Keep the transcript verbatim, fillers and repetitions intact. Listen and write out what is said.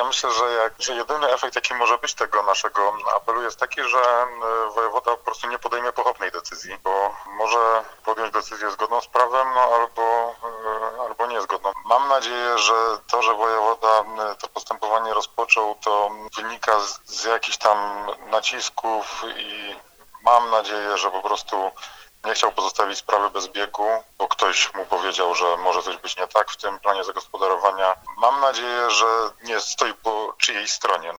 Ja myślę, że, jak, że jedyny efekt, jaki może być tego naszego apelu, jest taki, że wojewoda po prostu nie podejmie pochopnej decyzji, bo może podjąć decyzję zgodną z prawem, no albo, albo niezgodną. Mam nadzieję, że to, że wojewoda to postępowanie rozpoczął, to wynika z, z jakichś tam nacisków i mam nadzieję, że po prostu nie chciał pozostawić sprawy bez biegu, bo ktoś mu powiedział, że może coś być nie tak w tym planie zagospodarowania. Mam nadzieję, że nie stoi po czyjejś stronie.